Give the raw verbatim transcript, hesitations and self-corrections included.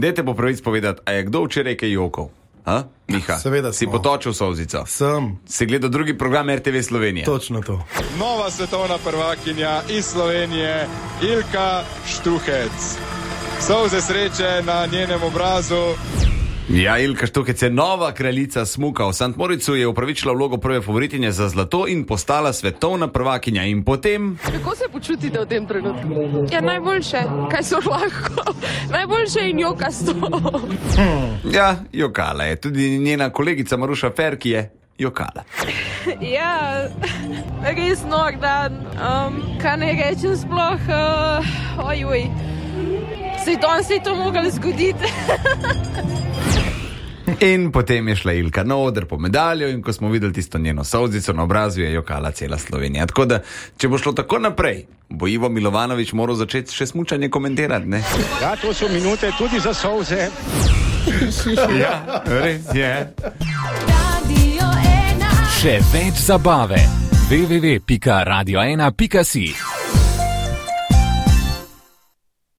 Dajte po pravic povedati, a je kdo včeraj kaj jokal? Ha? Miha, Seveda si smo. potočil solzico? Sem. Si gledal drugi program R T V Slovenije? Točno to. Nova svetovna prvakinja iz Slovenije, Ilka Štuhec. Solze sreče na njenem obrazu. Ja, Ilka Štuhec je nova kraljica smuka. V Sant Moricu je upravičila vlogo prve favoritinje za zlato in postala svetovna prvakinja. In potem... Kako se počutite v tem trenutku? Ja, najboljše, kaj so lahko. Najboljše in jokasto. Ja, jokala je. Tudi njena kolegica Maruša Ferki je jokala. Ja, res nor dan. Um, kaj ne rečem sploh? Uh, ojuj. Sej danes se je to moglo zgoditi. In potem je šla Ilka na oder po medaljo in ko smo videli tisto njeno solzico na obrazu, je jokala cela Slovenija. Tako da, če bo šlo tako naprej, bo Ivo Milovanović moral začeti še smučanje komentirati, ne? Ja, to so minute tudi za solze. Ja, res je. Še več zabave. w w w pika radio ena pika si